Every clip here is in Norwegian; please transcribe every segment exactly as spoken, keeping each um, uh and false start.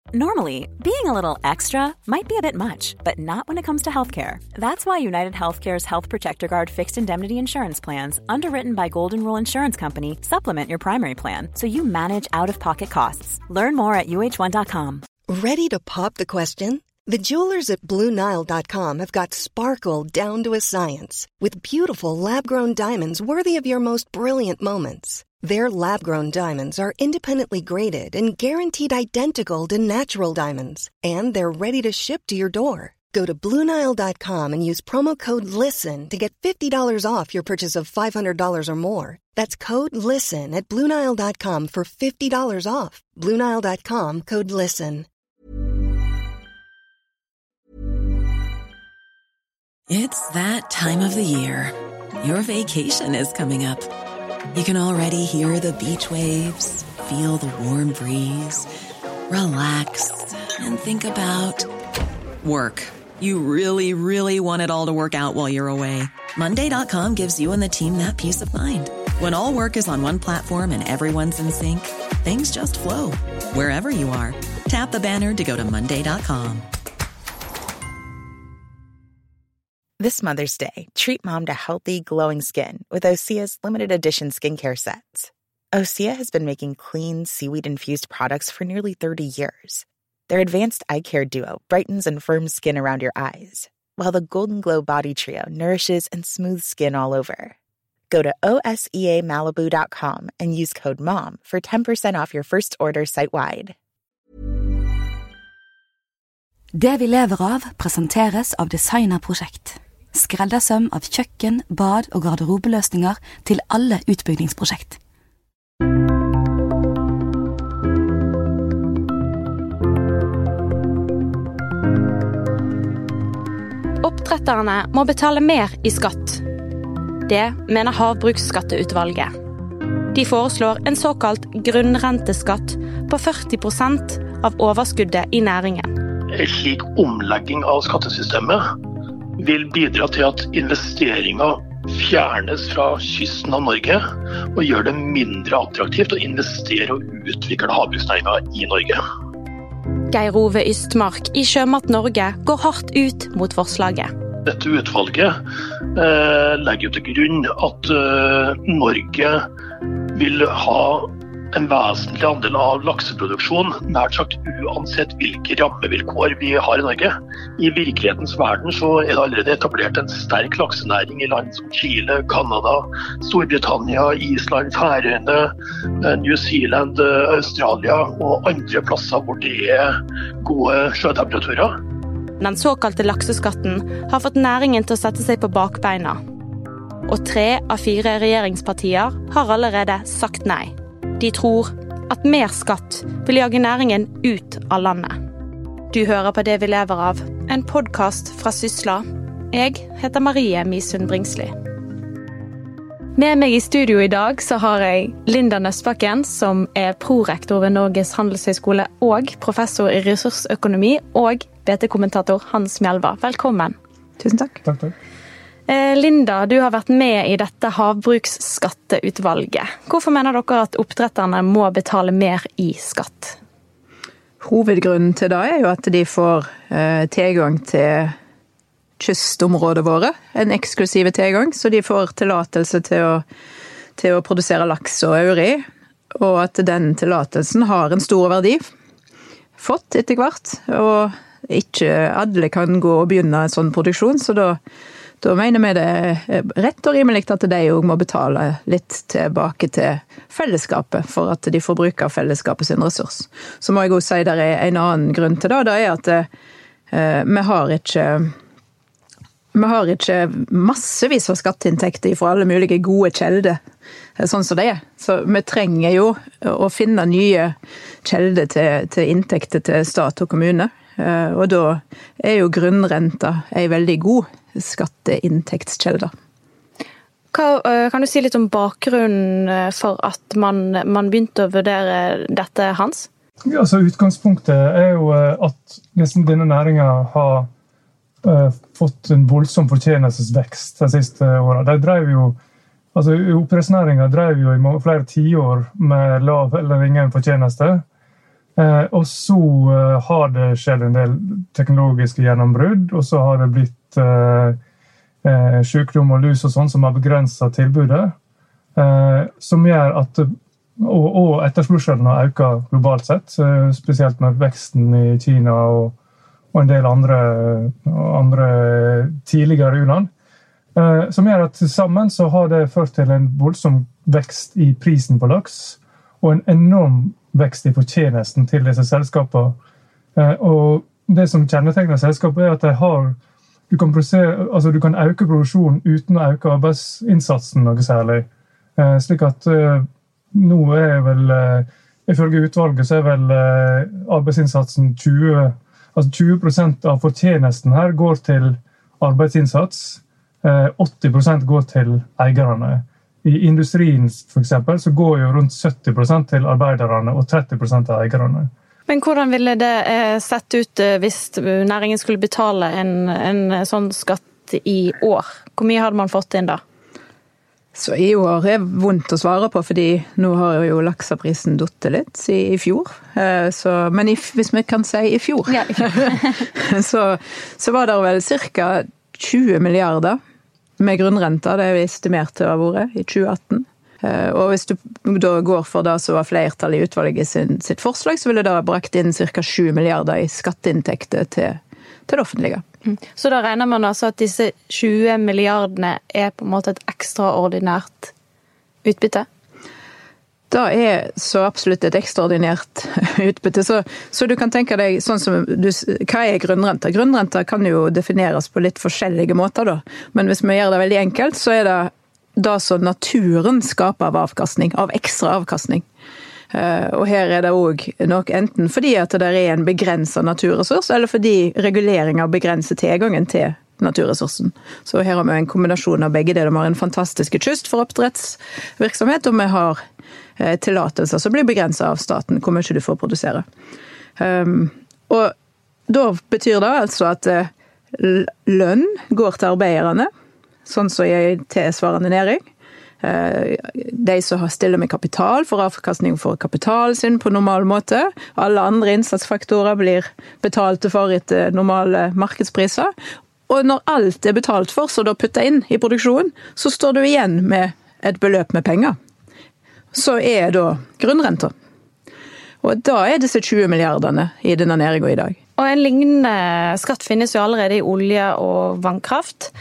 Normally, being a little extra might be a bit much, but not when it comes to healthcare. That's why United Healthcare's Health Protector Guard fixed indemnity insurance plans, underwritten by Golden Rule Insurance Company, supplement your primary plan so you manage out-of-pocket costs. Learn more at U H one dot com. Ready to pop the question? The jewelers at Blue Nile dot com have got sparkle down to a science with beautiful lab-grown diamonds worthy of your most brilliant moments. Their lab-grown diamonds are independently graded and guaranteed identical to natural diamonds, and they're ready to ship to your door. Go to Blue Nile dot com and use promo code LISTEN to get fifty dollars off your purchase of five hundred dollars or more. That's code LISTEN at Blue Nile dot com for fifty dollars off. Blue Nile dot com, code LISTEN. It's that time of the year. Your vacation is coming up. You can already hear the beach waves, feel the warm breeze, relax, and think about work. You really, really want it all to work out while you're away. Monday dot com gives you and the team that peace of mind. When all work is on one platform and everyone's in sync, things just flow. Wherever you are, tap the banner to go to Monday dot com. This Mother's Day, treat mom to healthy, glowing skin with Osea's limited edition skincare sets. Osea has been making clean, seaweed-infused products for nearly thirty years. Their advanced eye care duo brightens and firms skin around your eyes, while the Golden Glow Body Trio nourishes and smooths skin all over. Go to O S E A Malibu dot com and use code MOM for ten percent off your first order site-wide. Det vi lever av presenteres av Designerprosjekt. Skreddersøm av kjøkken, bad og garderobeløsninger til alle utbyggingsprosjekt. Oppdretterne må betale mer i skatt. Det mener Havbruksskatteutvalget. De foreslår en såkalt grunnrenteskatt på førti prosent av overskuddet i næringen. En slik omlegging av skattesystemet vil bidra til at investeringer fjernes fra kysten av Norge og gjør det mindre attraktivt å investere og utvikle havbruksnæringen i Norge. Geir Ove Ystmark i Sjømat Norge går hardt ut mot forslaget. Dette utvalget eh, legger til grunn at eh, Norge vil ha en vesentlig andel av lakseproduksjon, nært sagt uansett hvilke rammevilkår vi har i Norge. I virkelighetens verden så er det allerede etablert en sterk laksenæring i land som Chile, Kanada, Storbritannia, Island, Færøyene, New Zealand, Australia og andre plasser hvor det er gode sjøtemperaturer. Den såkalte lakseskatten har fått næringen til å sette seg på bakbeina. Og tre av fire regjeringspartier har allerede sagt nei. De tror at mer skatt vil jage næringen ut av landet. Du hører på Det vi lever av, en podcast fra Sysla. Jeg heter Marie Misund Bringsli. Med meg i studio i dag så har jeg Linda Nøstbakken, som er prorektor ved Norges Handelshøyskole og professor i ressursøkonomi, og B T-kommentator Hans Mjelva. Velkommen. Tusen takk. Takk, takk. Linda, du har vært med i dette havbruksskatteutvalget. Hvorfor mener dere at oppdretterne må betale mer i skatt? Hovedgrunnen til det er jo at de får eh, tilgang til kystområdet våre, en eksklusiv tilgang, så de får tillatelse til å, til å produsere laks og auri, og at den tillatelsen har en stor verdi, fått etter hvert, og ikke alle kan gå og begynne en sånn produksjon, så da Da mener vi det er rett og rimelig at de også må betale litt tilbake til fellesskapet for at de får bruke fellesskapet sin ressurs. Så må jeg også si det er en annen grunn til det, det er at eh, vi har ikke vi har ikke massevis av skatteinntekter fra alle mulige gode kjelder, sånn som det er. Så vi trenger jo å finne nye kjelder til, til inntekter til stat og kommune, eh, og da er jo grunnrenta en veldig god skatteinntektskjelder. Kan du si litt om bakgrunnen for at man, man begynte å vurdere dette, Hans? Ja, altså utgangspunktet er jo at denne næringen har uh, fått en voldsom fortjenelsesvekst de siste årene. De drev jo, altså oppdrettsnæringen drev jo i mange, flere tiår med lav eller ingen fortjeneste. Eh, og så eh, har det skjedd en del teknologiske gjennombrudd, og så har det blitt eh, eh, sykdom og lus og sånn som har begrenset tilbudet, eh, som gjør at og, og etterspørselen har økt globalt sett, eh, spesielt med veksten i Kina og, og en del andre, andre tidligere u-land, eh, som gjør at sammen så har det ført til en voldsom vekst i prisen på laks, og en enorm vekst i fortjenesten til disse selskapene. Eh, og det som kjennetegner selskapet er at de har, du kan, altså du kan øke produksjonen uten å øke arbeidsinnsatsen noe særlig. Eh, slik at eh, nå er vel, eh, ifølge utvalget, så er vel eh, arbeidsinnsatsen tjue, altså tjue prosent av fortjenesten her går til arbeidsinnsats, eh, åtti prosent går til eierne. I industrien for eksempel, så går jo rundt sytti prosent til arbeiderne og tretti prosent til eierne. Men hvordan ville det sett ut hvis næringen skulle betale en, en sånn skatt i år? Hvor mye hadde man fått inn da? Så i år er vondt å svare på, fordi nå har jo lakseprisen dottet litt i, i fjor. Så, men i, hvis vi kan si i fjor, ja, i fjor. så, så var det vel cirka tjue milliarder med grunnrenta, det er vi estimert til å ha vært i tjue atten. Og hvis du da går for det som var flertall i utvalget sin, sitt forslag, så ville det ha brakt inn cirka sju milliarder i skatteinntekter til, til det offentlige. Så da regner man altså at disse tjue milliardene er på en måte et ekstraordinært utbytte? Det er så absolutt et ekstraordinært utbytte. Så, så du kan tenke deg, sånn som du, hva er grunnrenta? Grunnrenta kan jo defineres på litt forskjellige måter da. Men hvis vi gjør det veldig enkelt, så er det det som naturen skaper av avkastning, av ekstra avkastning. Og her er det også nok enten fordi at det er en begrenset naturressurs, eller fordi reguleringer begrenser tilgangen til naturressursen. Så her har vi en kombinasjon av begge deler. Vi har en fantastisk kyst for oppdrettsvirksomhet, og vi har eh, tillatelser som blir begrenset av staten, hvor mye du får produsere. Um, og da betyr det altså at eh, lønn går til arbeiderne, sånn som i tilsvarende næring. De som stiller med kapital får avkastning for kapital sin på normal måte. Alle andre innsatsfaktorer blir betalt for etter normale markedspriser. Og når alt er betalt for, så da putter inn i produksjonen, så står du igjen med et beløp med penger. Så er da grunnrenta. Og da er disse tjue milliardene i denne næringen i dag. Og en lignende skatt finnes jo allerede i olje og vannkraft.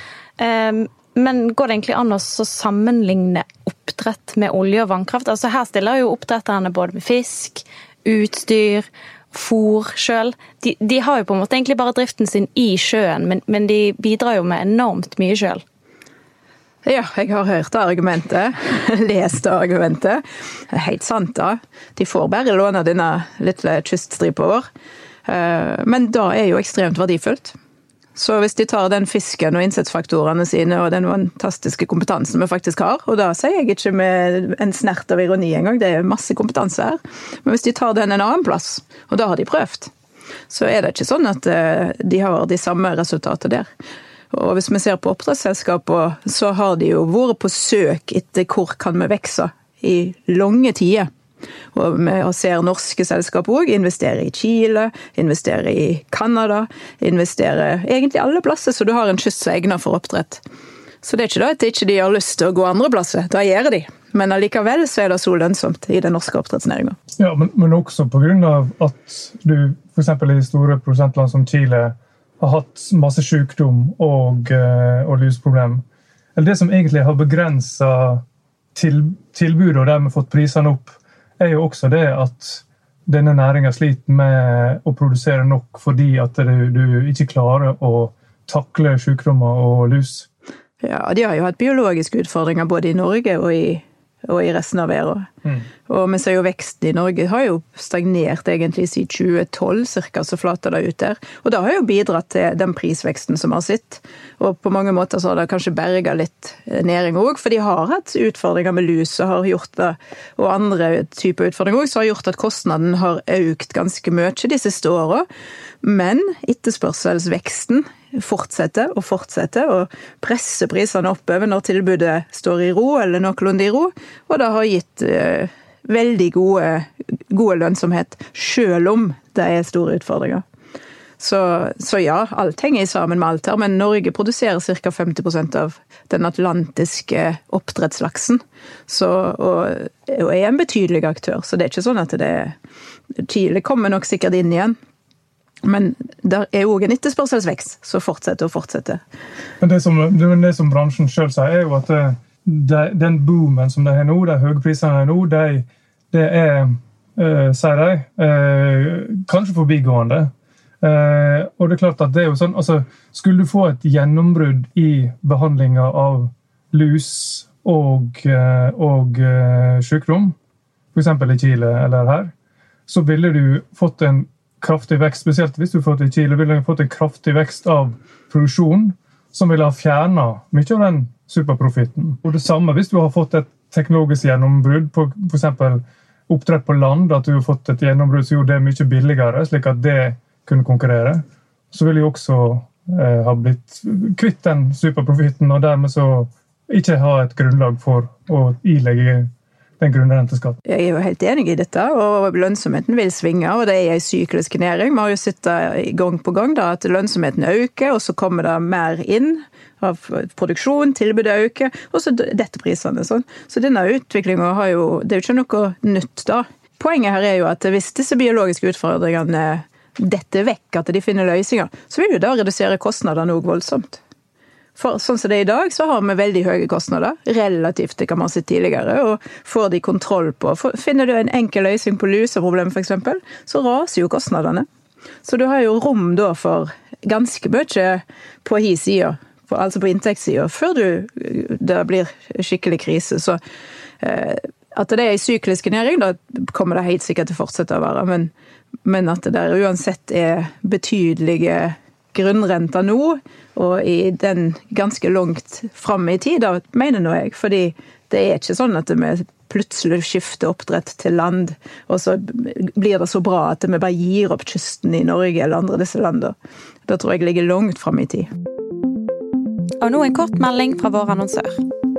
Men går det egentlig an å sammenligne oppdrett med olje og vannkraft? Altså her stiller jo oppdretterne både med fisk, utstyr, fôr selv. De, de har jo på en måte egentlig bare driften sin i sjøen, men, men de bidrar jo med enormt mye selv. Ja, jeg har hørt det argumentet, lest det argumentet. Det er helt sant da. De får bare låne denne lille kyststripa vår. Men da er jo ekstremt verdifullt. Så hvis de tar den fisken og innsatsfaktorene sine og den fantastiske kompetansen vi faktisk har, og da sier jeg ikke med en snert av ironi en gang, det er masse kompetanse her, men hvis de tar den en annen plass, og da har de prøvd, så er det ikke sånn at de har de samme resultater der. Og hvis vi ser på oppdrettsselskaper, så har de jo vært på søk etter hvor kan vi vekse i lange tider. Og vi ser norske selskaper også investere i Chile, investere i Kanada, investere egentlig alle plasser, så du har en kyst som er egnet for oppdrett. Så det er ikke da at ikke de har lyst til å gå andre plasser, da gjør de. Men allikevel så er det så lønnsomt i den norske oppdrettsnæringen. Ja, men, men også på grunn av at du for eksempel i store prosentland som Chile har hatt masse sykdom og, og lusproblem. Eller det som egentlig har begrenset til, tilbudet og dermed fått prisene opp, er jo også det at denne næringen sliter med å produsere nok fordi at du, du ikke klarer å takle sykdommer og lus. Ja, de har jo hatt biologiske utfordringer både i Norge og i, og i resten av verden. Mm. Og vi ser jo veksten i Norge har jo stagnert egentlig siden tjue tolv, cirka, så flater det ut der. Og det har jo bidratt til den prisveksten som har sitt. Og på mange måter så har det kanskje berget litt næring også, for de har hatt utfordringer med lus og har gjort det, og andre typer utfordringer også, så har gjort at kostnaden har økt ganske mye de siste årene. Men etterspørselsveksten fortsetter og fortsetter og presser prisene oppover når tilbudet står i ro eller noenlunde i ro, og det har gitt eh, veldig gode god lønnsomhet, selv om det er store utfordringer. Så, så ja, alt henger sammen med alt her, men Norge produserer ca. femti prosent av den atlantiske oppdrettslaksen, så, og, og er en betydelig aktør, så det er ikke sånn at det er, Chile kommer nok sikkert inn igjen, men det er jo en etterspørselsvekst, så fortsetter og fortsetter. Men det som, det som bransjen selv sier er jo at det, det, den boomen som det er nå, de høye prisene er nå, det, det er, uh, sier de, uh, kanskje forbigående. Uh, og det er klart at det er jo sånn, altså, skulle du få et gjennombrudd i behandlingen av lus og, uh, og uh, sykdom, for eksempel i Chile eller her, så ville du fått en kraftig vekst, spesielt hvis du fått i Chile, ville du fått en kraftig vekst av produksjon som ville ha fjernet mye av den superprofitten. Og det samme hvis du har fått et teknologisk gjennombrudd på for eksempel oppdrett på land, at du har fått et gjennombrudd som gjorde det mye billigere, slik at det kunne konkurrere, så vil jo også eh, ha blitt kvitt den superprofitten, og dermed så ikke ha et grunnlag for å ilegge den grunnrenteskatten. Jeg er jo helt enig i dette, og lønnsomheten vil svinge, og det er en syklisk næring. Vi har jo sett gang på gang da, at lønnsomheten øker, og så kommer det mer inn av produksjon, tilbudet øker, og så dette prisene. Sånn. Så denne utviklingen har jo, det er jo ikke noe nytt da. Poenget her er jo at hvis disse biologiske utfordringene dette vekk, at de finner løsninger, så vil jo da redusere kostnadene også voldsomt. For sånn som det er i dag, så har vi veldig høye kostnader, relativt til hva man har sett tidligere, og får de kontroll på. Finner du en enkel løsning på luseproblemet for eksempel, så raser jo kostnadene. Så du har jo rom da for ganske mye på hi sida, altså på inntektssida, før du, det blir skikkelig krise. Så eh, at det er en syklisk næring, da kommer det helt sikkert til å fortsette å være, men Men at det der uansett er betydelige grunnrenter nå, og i den ganske langt frem i tid, da mener nå jeg, fordi det er ikke sånn at vi plutselig skifter oppdrett til land, og så blir det så bra at vi bare gir opp kysten i Norge eller andre disse landene. Det tror jeg ligger langt frem i tid. Og nå en kort melding fra vår annonsør.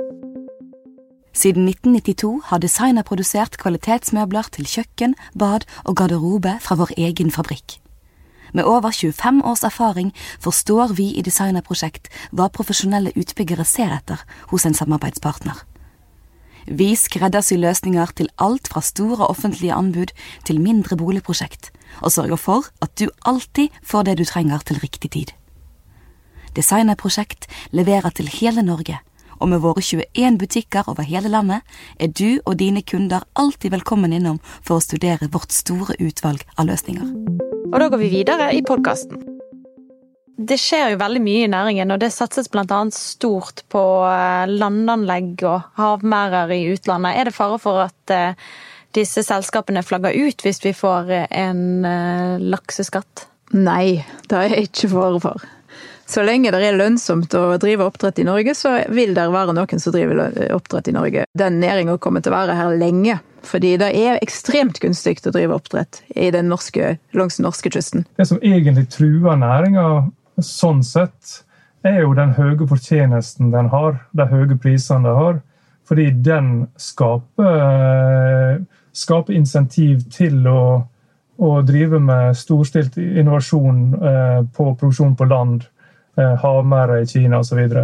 Siden nitten nittito har Designer produsert kvalitetsmøbler til kjøkken, bad og garderobe fra vår egen fabrikk. Med over tjuefem års erfaring forstår vi i Designer-prosjekt hva profesjonelle utbyggere ser etter hos en samarbeidspartner. Vi skreddersyr løsninger til alt fra store offentlige anbud til mindre boligprosjekt, og sørger for at du alltid får det du trenger til riktig tid. Designer-prosjekt leverer til hele Norge, og med våre tjueen butikker over hele landet er du og dine kunder alltid velkommen innom for å studere vårt store utvalg av løsninger. Og da går vi videre i podcasten. Det skjer jo veldig mye i næringen, og det satses blant annet stort på landanlegg og havmærer i utlandet. Er det fare for at disse selskapene flagger ut hvis vi får en lakseskatt? Nei, det er ikke fare for. Så lenge det er lønnsomt å drive oppdrett i Norge, så vil det være noen som driver oppdrett i Norge. Den næringen kommer til å være her lenge, fordi det er ekstremt gunstig å drive oppdrett i den norske, langs den norske kysten. Det som egentlig truer næringen sånn sett, er jo den høye fortjenesten den har, de høye prisene den har, fordi den skaper, skaper insentiv til å, å drive med storstilt innovasjon på produksjon på land, havmærer i Kina og så videre.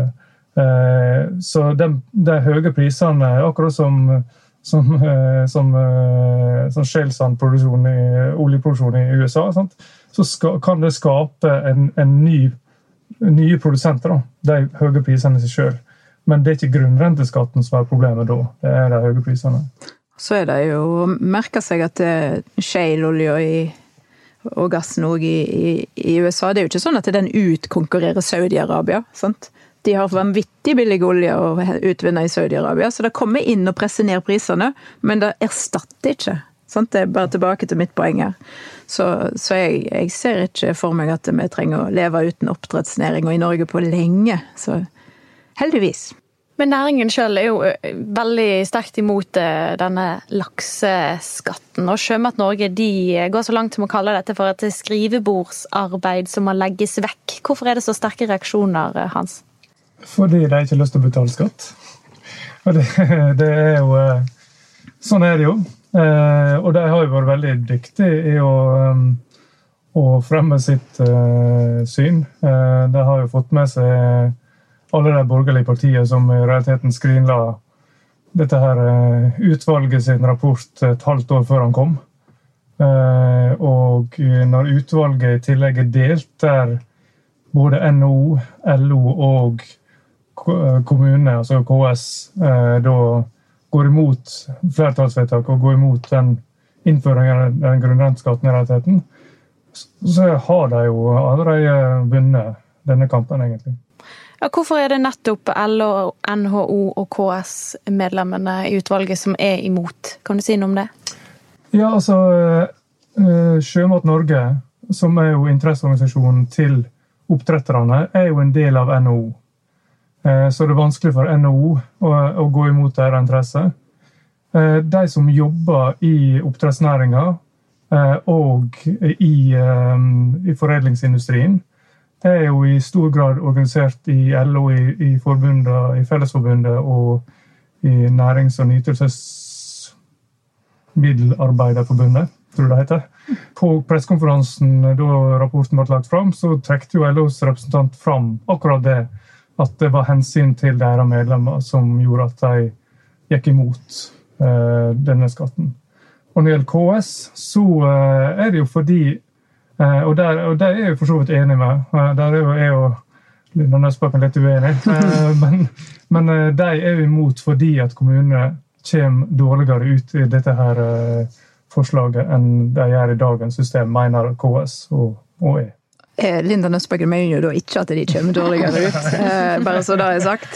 Så de, de høye prisene, akkurat som, som, som, som shale-sandproduksjon i oljeproduksjon i U S A, sant? Så skal, kan det skape en, en ny, nye produsenter, da, de høye prisene i seg selv. Men det er ikke grunnrenteskatten som er problemet da, det er de høye prisene. Så er det jo å merke seg at shale-olje i og gassen også i, i, i U S A, det er jo ikke sånn at den utkonkurrerer Saudi-Arabia, sant? De har vanvittig billig olje å utvinne i Saudi-Arabia, så det kommer inn og presser ned prisene, men det erstatter ikke, sant? Det er bare tilbake til mitt poeng her. Så, så jeg, jeg ser ikke for meg at vi trenger å leve uten oppdrettsnæring i Norge på lenge, så heldigvis. Men næringen selv er jo veldig sterkt imot denne lakseskatten, og Sjømat Norge de går så langt som å kalle dette for et skrivebordsarbeid som må legges vekk. Hvorfor er det så sterke reaksjoner, Hans? Fordi de ikke har lyst til å betale skatt. Og det, det er jo, sånn er det jo. Eh, og de har jo vært veldig dyktige i å, um, å fremme sitt uh, syn. Eh, de har jo fått med seg alle de borgerlige partiene som i realiteten skrinla dette her uh, utvalget sin rapport et halvt år før han kom. Eh, og når utvalget i tillegg er delt, der både N H O, L O og kommunene, altså K S, eh, da går imot flertallsvedtak og går imot den innføringen av den grunnrenteskatten i realiteten, så har de jo allerede vunnet denne kampen, egentlig. Ja, hvorfor er det nettopp L O, N H O og K S-medlemmene i utvalget som er imot? Kan du si noe om det? Ja, altså, Sjømat Norge, som er jo interesseorganisasjonen til oppdretterne, er jo en del av N H O. Så det er vanskelig for N H O å, å gå imot deres interesse. De som jobber i oppdrettsnæringen og i, i foredlingsindustrien, er jo i stor grad organisert i L O, i, i, forbundet, i Fellesforbundet og i Nærings- og Nytelsesmiddelarbeiderforbundet, tror det heter. På presskonferansen da rapporten ble lagt fram, så trekte jo L O's representant fram akkurat det, at det var hensyn til deres medlemmer som gjorde at de gikk imot uh, denne skatten. Og når det gjelder K S, så uh, er det jo fordi, uh, og, der, og der er jeg jo for så vidt enig med, uh, der er jo, er jo Linda Nøsbakken litt uenig, uh, men, men uh, de er jo imot fordi at kommunene kommer dårligere ut i dette her uh, forslaget enn de gjør i dagens system, mener K S og, og E. Linda Nøsbakken mener jo da ikke at de kommer dårligere ut, bare så det er sagt.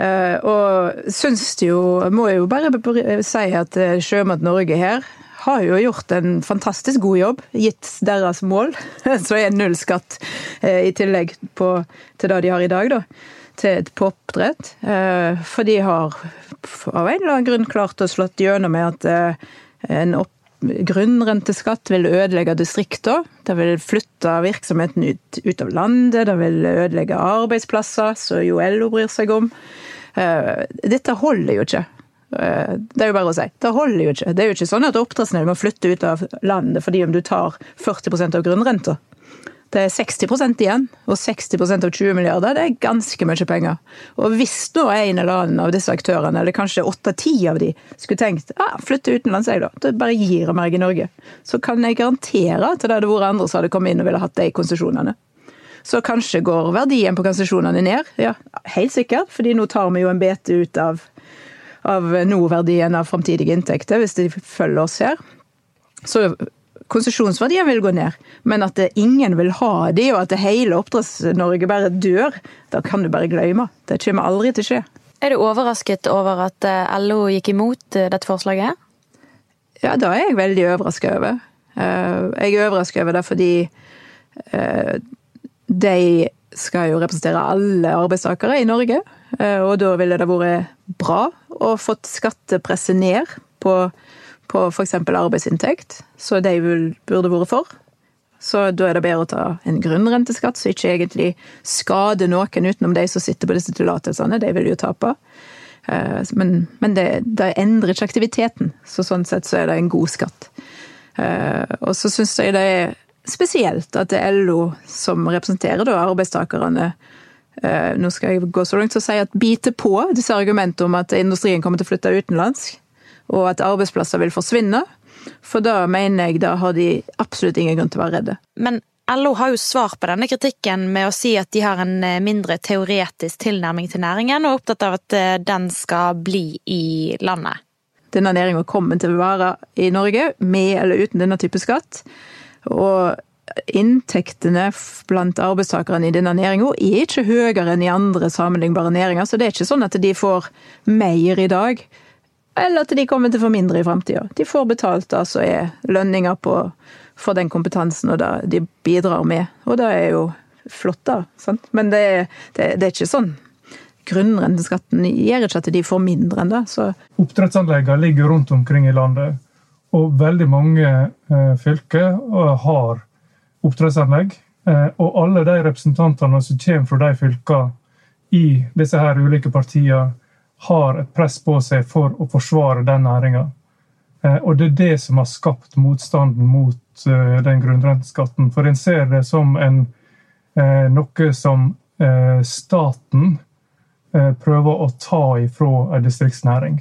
Og synes jo, må jo bare si at Sjømat Norge her har jo gjort en fantastisk god jobb, gitt deres mål, så er null skatt i tillegg på, til det de har i dag da, til på oppdrett. For de har av en eller annen grunn klart å slått gjennom med at en opp grunnrenteskatt vil ødelegge distrikter, det vil flytte virksomheten ut, ut av landet, det vil ødelegge arbeidsplasser, så jo L O bryr seg om. Dette holder jo ikke. Det er jo bare å si. Det holder jo ikke. Det er jo ikke sånn at oppdrettsnæringen må flytte ut av landet fordi om du tar førti prosent av grunnrenta. Det er seksti prosent igjen, og seksti prosent av tjue milliarder, det er ganske mye penger. Og hvis nå en eller annen av disse aktørene, eller kanskje åtte ti av de, skulle tenkt, ah, flytte utenlands jeg da, det bare gir meg i Norge, så kan jeg garantere at det hadde vært andre som hadde kommet inn og ville hatt de konsesjonene. Så kanskje går verdien på konsesjonene ned, ja, helt sikkert, fordi nå tar vi jo en bete ut av, av nå-verdien av fremtidige inntekter, hvis de følger oss her. Så konsesjonsverdien vil gå ned, men at ingen vil ha det, og at det hele Oppdretts-Norge bare dør, da kan du bare glemme. Det kommer aldri til å skje. Er du overrasket over at L O gikk imot dette forslaget? Ja, da er jeg veldig overrasket over. Jeg er overrasket over det fordi de skal jo representere alle arbeidstakere i Norge, og da ville det vært bra å fått skattepresset ned på på for eksempel arbeidsinntekt, så de burde vært for. Så da er det bedre å ta en grunnrenteskatt, så ikke egentlig skade noen utenom de som sitter på disse tillatelsene, de vil jo tape. Men, men det, det endrer ikke aktiviteten, så sånn sett så er det en god skatt. Og så synes jeg det er spesielt at det er L O som representerer da arbeidstakerne. Nå skal jeg gå så langt til å si at biter på disse argumentene om at industrien kommer til å flytte utenlands, og at arbeidsplasser vil forsvinne, for da mener jeg da har de absolutt ingen grunn til å være redde. Men L O har jo svar på denne kritikken med å si at de har en mindre teoretisk tilnærming til næringen, og er opptatt av at den skal bli i landet. Denne næringen kommer til å være i Norge, med eller uten denne type skatt, og inntektene blant arbeidstakerne i denne næringen er ikke høyere enn i andre sammenlignbare næringer, så det er ikke sånn at de får mer i dag, eller at de kommer til å få mindre i fremtiden. De får betalt altså er lønninger på, for den kompetansen og det de bidrar med. Og det er jo flott da, sant? Men det er, det, det er ikke sånn. Grunnrenteskatten gjør ikke at de får mindre enn det. Så. Oppdrettsanleggene ligger rundt omkring i landet, og veldig mange eh, fylker har oppdrettsanlegg, eh, og alle de representantene som kommer fra de fylkene i disse her ulike partiene, har et press på seg for å forsvare den næringen. Og det er det som har skapt motstanden mot den grunnrenteskatten. For en ser det som en, noe som staten prøver å ta ifra en distriktsnæring.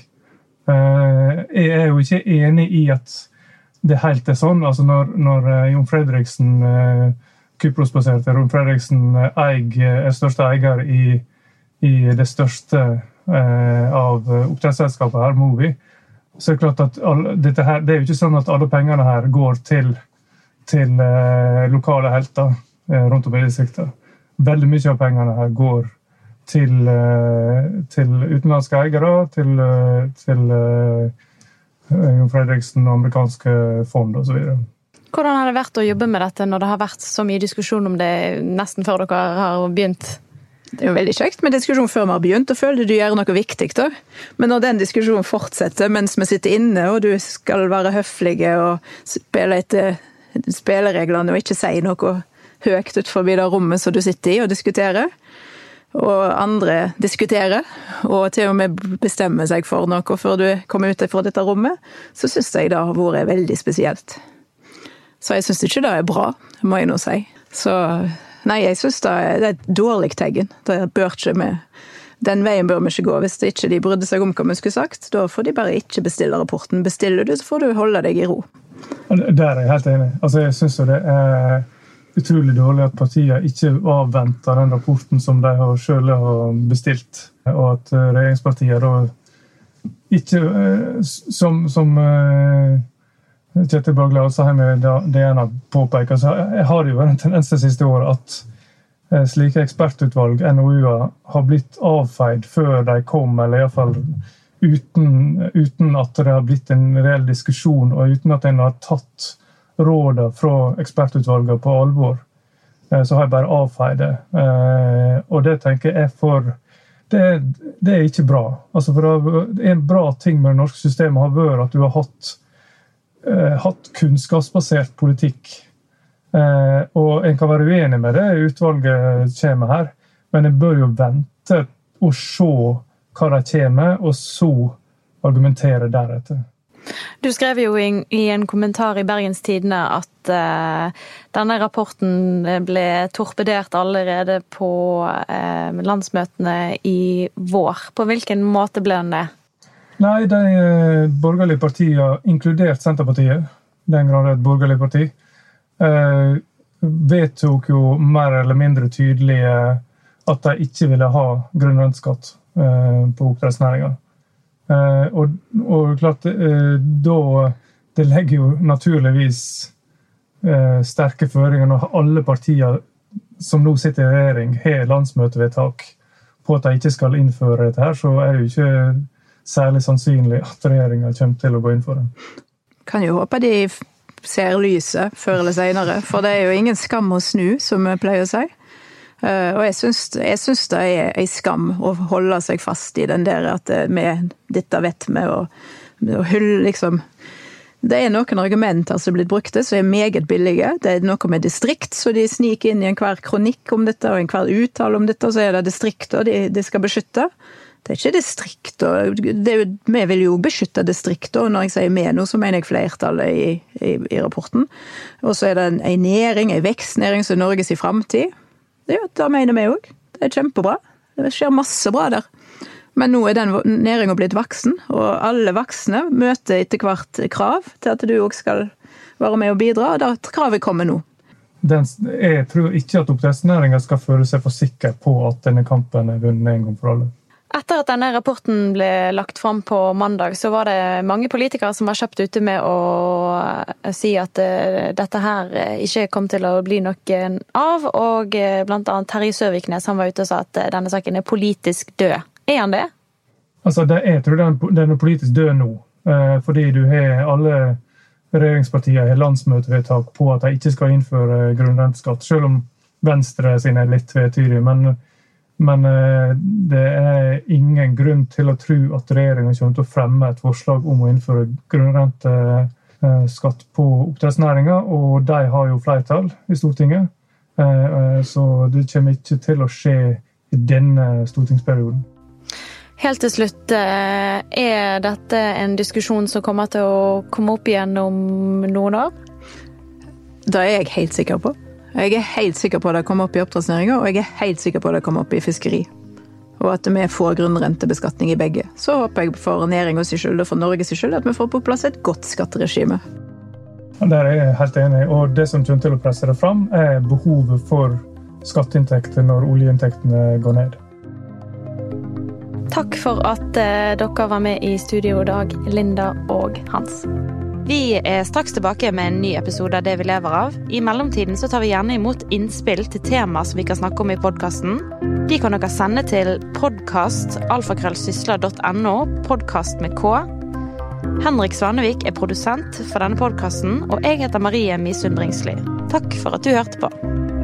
Jeg er jo ikke enig i at det helt er sånn. Altså når, når Jon Fredriksen, Kypros-baserte Jon Fredriksen, eier, er største eier i, i det største av oppdrettsselskapet her, Movi, så er det klart at alle, dette her, det er jo ikke sånn at alle pengene her går til, til eh, lokale helter eh, rundt om i distriktet. Veldig mye av pengene her går til, eh, til utenlandske eiere, til, eh, til eh, Jon Fredriksen, amerikanske fond og så videre. Hvordan har det vært å jobbe med dette når det har vært så mye diskusjon om det nesten før dere har begynt? Det er jo veldig kjekt med diskusjon før vi har begynt, og føler du gjør noe viktig da. Men når den diskusjonen fortsetter mens vi sitter inne, og du skal være høflige og spille etter spillereglene og ikke si noe høyt ut forbi det rommet som du sitter i og diskuterer, og andre diskuterer, og til og med bestemmer seg for noe før du kommer ut fra dette rommet, så synes jeg det har vært veldig spesielt. Så jeg synes ikke det er bra, må jeg nå si. Så... Nei, jeg synes det er et dårlig tegn. Det bør ikke med. Den veien bør vi ikke gå. Hvis det ikke de brydde seg om hva vi skulle sagt, da får de bare ikke bestille rapporten. Bestiller du, så får du holde deg i ro. Der er jeg helt enig. Altså, jeg synes det er utrolig dårlig at partiene ikke avventer den rapporten som de har selv har bestilt, og at regjeringspartiene da ikke, som... som Kjetil Bagla og Saheim det ene påpeker, så jeg har jo en tendens det siste året at slike ekspertutvalg, N O U-er, har blitt avfeid før de kom, eller i hvert fall uten, uten at det har blitt en reell diskusjon, og uten at en har tatt rådet fra ekspertutvalget på alvor, så har jeg bare avfeid det. Og det tenker jeg for... Det, det er ikke bra. Altså for en bra ting med det norske systemet har vært at du har hatt hatt kunnskapsbasert politikk. Eh, og en kan være uenig med det, utvalget kommer her, men en bør jo vente og se hva de kommer, og så argumentere deretter. Du skrev jo i, i en kommentar i Bergens Tidende at eh, denne rapporten ble torpedert allerede på eh, landsmøtene i vår. På hvilken måte ble den det? Nei, de borgerlige partiene, inkludert Senterpartiet, den grad et borgerlig parti, eh, vedtok jo mer eller mindre tydelig at de ikke ville ha grunnrenteskatt eh, på oppdrettsnæringen. Eh, og, og klart, eh, da, det legger jo naturligvis eh, sterke føringer når alle partier som nå sitter i regjering har landsmøtevedtak på at de ikke skal innføre dette her, så er det jo ikke særlig sannsynlig at regjeringen kommer til å gå inn for det. Kan jo håpe de ser lyset før eller senere, for det er jo ingen skam å snu, som jeg pleier å si. Og jeg synes, jeg synes det er en skam å holde seg fast i den der at vi, dette vet vi, og, og hyll, liksom. Det er noen argumenter som er blitt brukte, som er meget billige. Det er noe med distrikt, så de sniker inn i en hver kronikk om dette, og en hver uttale om dette, så er det distrikt, og de, de skal beskytte. Det er ikke distrikt, og det er jo, vi vil jo beskytte distrikt, og når jeg sier med nå, så mener jeg flertallet i, i, i rapporten. Og så er det en, en næring, en vekstnæring som Norges i fremtid. Det, det mener vi også. Det er kjempebra. Det skjer masse bra der. Men nå er den næringen blitt voksen, og alle voksne møter etter hvert krav til at du også skal være med og bidra, og da kravet kommer nå. Den, jeg tror ikke at oppdrettsnæringen skal føle seg for sikker på at denne kampen er vunnet en gang for alle. Etter at denne rapporten ble lagt fram på mandag, så var det mange politikere som var kjapt ute med å si at dette her ikke kom til å bli noe av, og blant annet Terje Søviknes, han var ute og sa at denne saken er politisk død. Er han det? Altså, det, jeg tror den er politisk død nå, fordi du har alle regjeringspartier har landsmøtevedtak på at de ikke skal innføre grunnrenteskatt, selv om Venstre sin er litt tvetydig, men Men det er ingen grunn til å tro at regjeringen kommer til å fremme et forslag om å innføre grunnrenteskatt på oppdrettsnæringen, og de har jo flertall i Stortinget, så det kommer ikke til å skje i denne stortingsperioden. Helt til slutt, er dette en diskusjon som kommer til å komme opp igjen om noen år? Det er jeg helt sikker på. Jeg er helt sikker på at det kommer opp i oppdrettsnæringen, og jeg er helt sikker på at det kommer opp i fiskeri. Og at vi får grunnrentebeskatning i begge. Så håper jeg for næringens skyld og for Norges skyld at vi får på plass et godt skatteregime. Der er jeg helt enig, og det som kommer til å presse det fram er behovet for skatteinntekter når oljeinntektene går ned. Takk for at eh, dere var med i studio i dag, Linda og Hans. Vi er straks tilbake med en ny episode av Det vi lever av. I mellomtiden så tar vi gjerne imot innspill til tema som vi kan snakke om i podcasten. De kan dere sende til podcast alfakrøll sysla punktum no, podcast med K. Henrik Svanevik er produsent for denne podcasten, og jeg heter Marie Misund Bringsli. Takk for at du hørte på.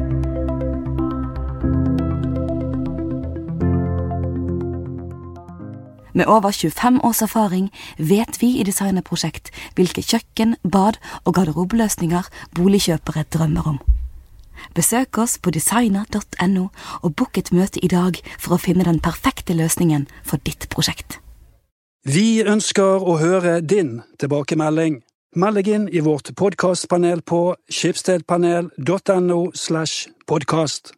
Med over tjuefem års erfaring vet vi i Designerprosjekt hvilke kjøkken, bad og garderobeløsninger boligkjøpere drømmer om. Besøk oss på designer punktum no og book et møte i dag for å finne den perfekte løsningen for ditt prosjekt. Vi ønsker å høre din tilbakemelding. Meld deg inn i vårt podcastpanel på skipsstedpanel punktum no slash podcast.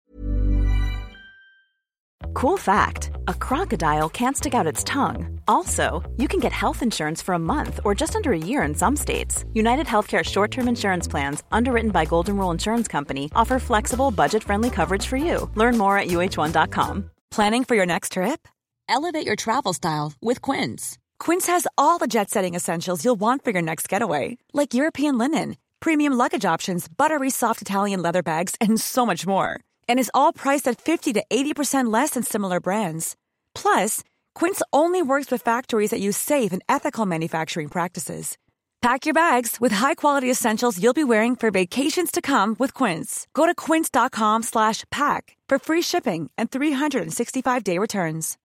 Cool fact, a crocodile can't stick out its tongue. Also, you can get health insurance for a month or just under a year in some states. United Healthcare short-term insurance plans, underwritten by Golden Rule Insurance Company, offer flexible, budget-friendly coverage for you. Learn more at U H one dot com. Planning for your next trip? Elevate your travel style with Quince. Quince has all the jet-setting essentials you'll want for your next getaway, like European linen, premium luggage options, buttery soft Italian leather bags, and so much more. And is all priced at fifty to eighty percent less than similar brands. Plus, Quince only works with factories that use safe and ethical manufacturing practices. Pack your bags with high-quality essentials you'll be wearing for vacations to come with Quince. Go to quince dot com slash pack for free shipping and three sixty-five day returns.